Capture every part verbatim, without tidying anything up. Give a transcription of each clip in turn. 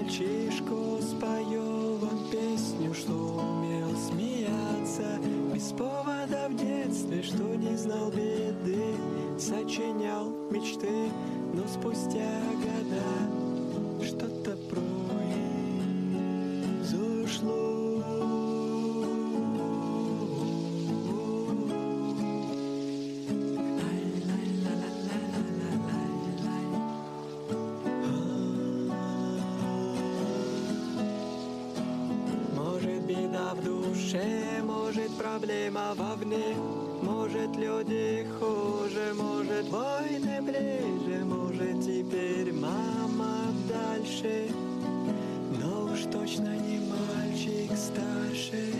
мальчишку спою вам песню, что умел смеяться без повода в детстве, что не знал беды, сочинял мечты, но спустя года что-то произошло. Беда в душе, может проблема вовне, может люди хуже, может войны ближе, может теперь мама дальше, но уж точно не мальчик старше.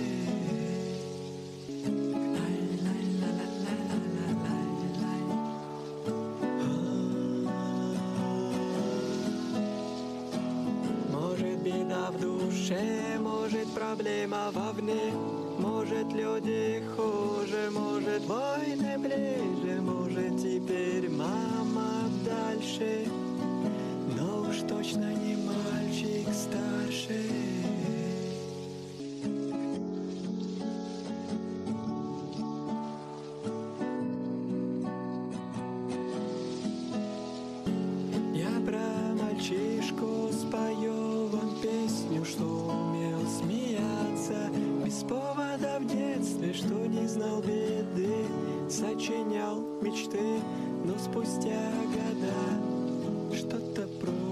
Может беда в душе, может проблема вовне, может люди хуже, может войны ближе, может теперь мама дальше, но уж точно не мальчик старше. Я про мальчишку спою вам песню, что умел смеяться без повода в детстве, что не знал беды, сочинял мечты, но спустя года что-то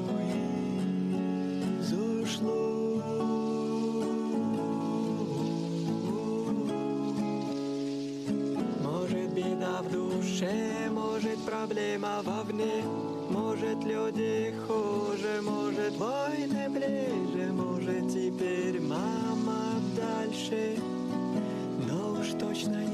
произошло. Может беда в душе, может проблема вовне, может люди хуже, может войны ближе, может теперь мама дальше, но уж точно